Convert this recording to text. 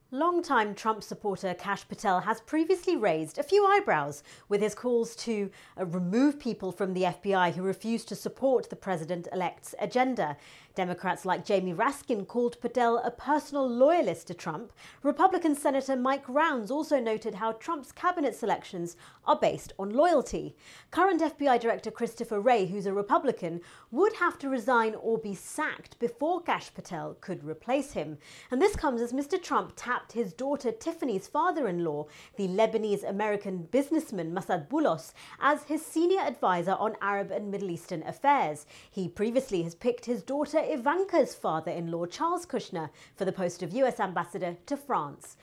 Longtime Trump supporter Kash Patel has previously raised a few eyebrows with his calls to remove people from the FBI who refuse to support the president-elect's agenda. Democrats like Jamie Raskin called Patel a personal loyalist to Trump. Republican Senator Mike Rounds also noted how Trump's cabinet selections are based on loyalty. Current FBI Director Christopher Wray, who's a Republican, would have to resign or be sacked before Kash Patel could replace him. And this comes as Mr. Trump tapped his daughter Tiffany's father-in-law, the Lebanese-American businessman Massad Boulos, as his senior advisor on Arab and Middle Eastern affairs. He previously has picked his daughter Ivanka's father-in-law, Charles Kushner, for the post of US ambassador to France.